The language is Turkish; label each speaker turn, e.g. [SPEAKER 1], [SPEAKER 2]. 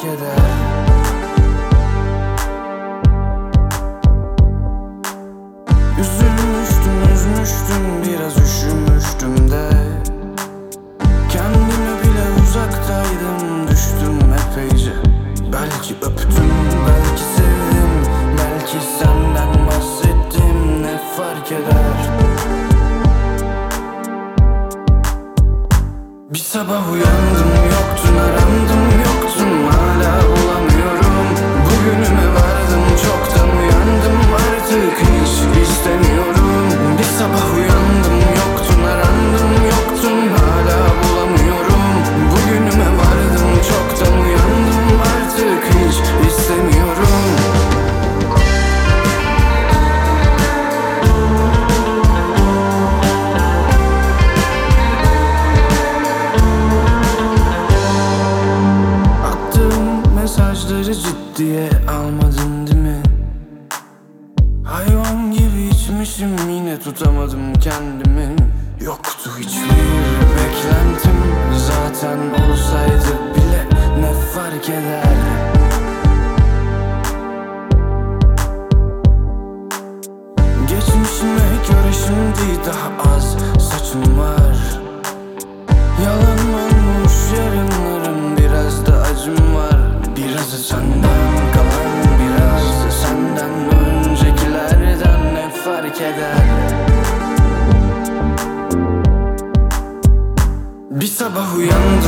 [SPEAKER 1] fark eder? Üzülmüştüm, biraz üşümüştüm de. Kendime bile uzaktaydım, düştüm epeyce. Belki öptüm, belki sevdim, belki senden bahsettim, ne fark eder? Bir sabah uyandım, yoktun, arandım, yoktun, hala bulamıyorum. Bugünüme vardım, çoktan uyandım, artık hiç istemiyorum. Bir sabah uyandım, yoktun, arandım, yoktun, hala bulamıyorum. Bugünüme vardım, çoktan uyandım, artık hiç istemiyorum. Mesajları ciddiye almadın değil mi? Hayvan gibi içmişim, yine tutamadım kendimi. Yoktu hiçbir beklentim, zaten olsaydı bile ne fark eder? Geçmişime göre şimdi daha az saçım var. Yalan olmuş yarınlarım, biraz da acım var. Birazı senden kalan, biraz da senden öncekilerden, ne fark eder? Bir sabah uyandım,